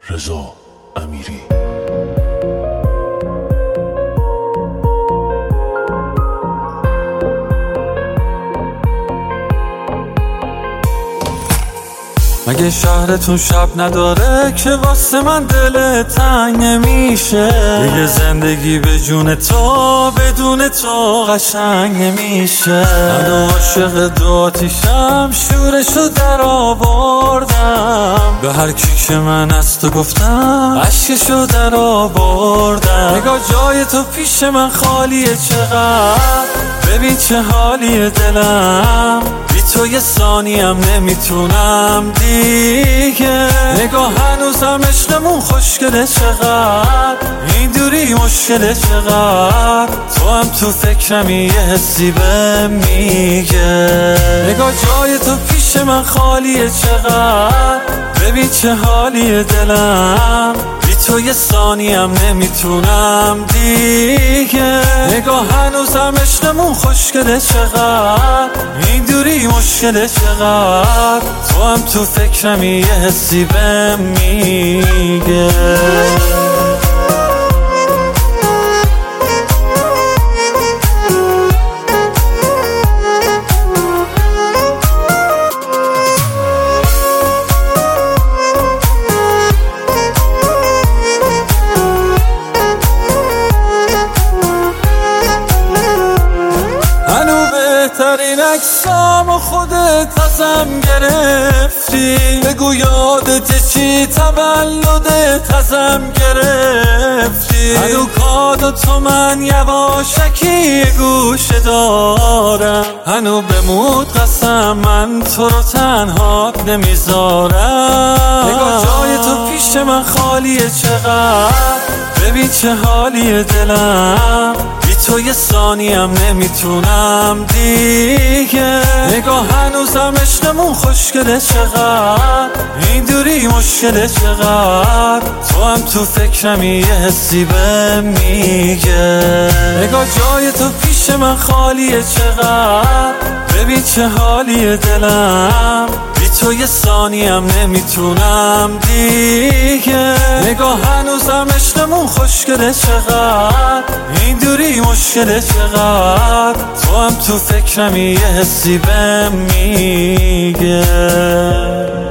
رضا امیری. مگه شهرتون شب نداره که واسه من دل تنگ نمیشه؟ دیگه زندگی به جون تو بدون تو قشنگ نمیشه. من عاشق دو آتیشم، شورشو در آوردم، به هر کی که من از تو گفتم عشقشو در آوردم. نگاه جای تو پیش من خالیه، چقدر ببین چه حالیه دلم، بی تو یه ثانیم نمیتونم دیگه. نگاه هنوزم عشقمون خوشگله، چقدر این دوری مشکله، چقدر تو هم تو فکرمی یه حسی بهم میگه. نگاه جای تو پیش من خالیه، چقدر ببین چه حالیه دلم، بی تو یه ثانیم نمیتونم دیگه. نگاه هنوزم عشقمون خوشگله، چقدر این دوری مشکله، چقدر تو هم تو فکرمی یه حسی بهم میگه. بهترین عکسام و خودت ازم گرفتی، بگو یادت چی تولدت ازم گرفتی. هنو کادو تو من یواشکی گوشه دارم، هنو بمود قسم من تو رو تنها نمیذارم. نگاه جای تو پیش من خالیه، چقدر ببین چه حالیه دلم، بی تو یه ثانیم نمیتونم دیگه. نگاه هنوزم عشقمون خوشگله، چقدر این دوری مشکله، چقدر تو هم تو فکرمی یه حسی بهم میگه. نگاه جای تو پیش من خالیه، چقدر ببین چه حالیه دلم، بی تو یه ثانیم نمیتونم دیگه. نگاه هنوزم عشقمون خوشگله، چقدر این دوری مشکله، چقدر تو هم تو فکرمی یه حسی بهم میگه.